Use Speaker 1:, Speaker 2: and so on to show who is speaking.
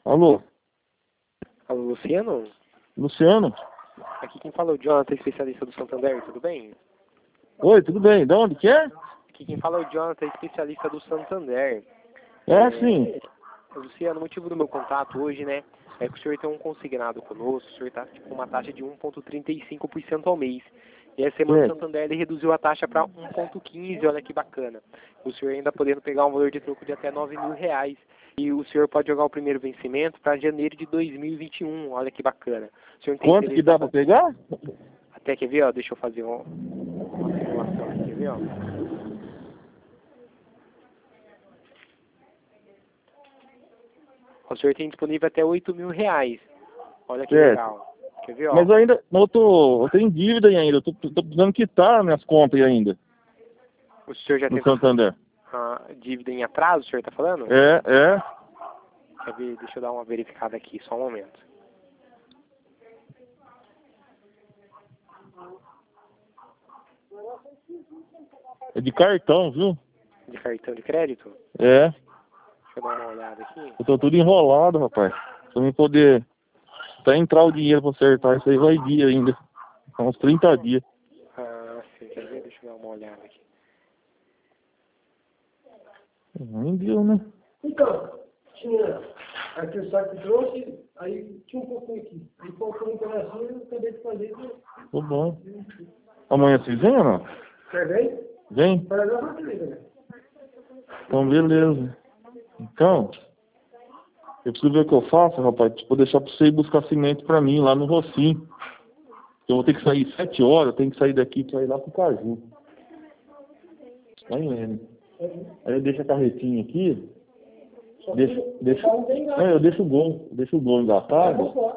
Speaker 1: Alô,
Speaker 2: Alô, Luciano?
Speaker 1: Luciano?
Speaker 2: Aqui quem fala é o Jonathan, especialista do Santander, tudo bem?
Speaker 1: Oi, tudo bem? De onde que é?
Speaker 2: Aqui quem fala é o Jonathan, especialista do Santander.
Speaker 1: Sim.
Speaker 2: Luciano, o motivo do meu contato hoje, né, é que o senhor tem um consignado conosco, o senhor está com uma taxa de 1,35% ao mês. E essa semana o
Speaker 1: É.
Speaker 2: Santander ele reduziu a taxa para 1,15%, olha que bacana. O senhor ainda podendo pegar um valor de troco de até R$ 9.000. E o senhor pode jogar o primeiro vencimento para janeiro de 2021, olha que bacana. O senhor tem
Speaker 1: Quanto que
Speaker 2: interesse
Speaker 1: dá pra pegar?
Speaker 2: até, quer ver, ó, deixa eu fazer uma simulação aqui, quer ver, ó. O senhor tem disponível até R$ 8.000. Olha que
Speaker 1: Certo.
Speaker 2: legal. Quer ver, ó?
Speaker 1: Mas eu tenho dívida ainda, tô precisando quitar minhas contas ainda,
Speaker 2: O senhor já
Speaker 1: no
Speaker 2: tem
Speaker 1: Santander.
Speaker 2: dívida em atraso, o senhor está falando?
Speaker 1: É.
Speaker 2: Quer ver? Deixa eu dar uma verificada aqui, só um momento.
Speaker 1: É de cartão, viu?
Speaker 2: De cartão de crédito?
Speaker 1: É.
Speaker 2: Deixa eu dar uma olhada aqui.
Speaker 1: Eu tô tudo enrolado, rapaz. Pra mim poder até entrar o dinheiro pra acertar isso aí vai dia ainda. São uns 30 dias.
Speaker 2: Sim, quer ver? Deixa eu dar uma olhada aqui.
Speaker 1: Nem deu, né?
Speaker 3: Então, tinha aqui o saco que trouxe, aí tinha um pouquinho aqui. Aí faltou um pedacinho e eu acabei de fazer.
Speaker 1: Tô bom. Amanhã vocês vêm ou não?
Speaker 3: Quer ver?
Speaker 1: Vem?
Speaker 3: Para dar uma liga, né?
Speaker 1: Então, beleza. Então, eu preciso ver o que eu faço, rapaz. Vou deixar pra você ir buscar cimento pra mim, lá no Rocinho. Eu vou ter que sair 7 horas, eu tenho que sair daqui pra ir lá pro Caju. Lá em Leme. Aí eu deixo a carretinha aqui. Eu deixo o gol engatado.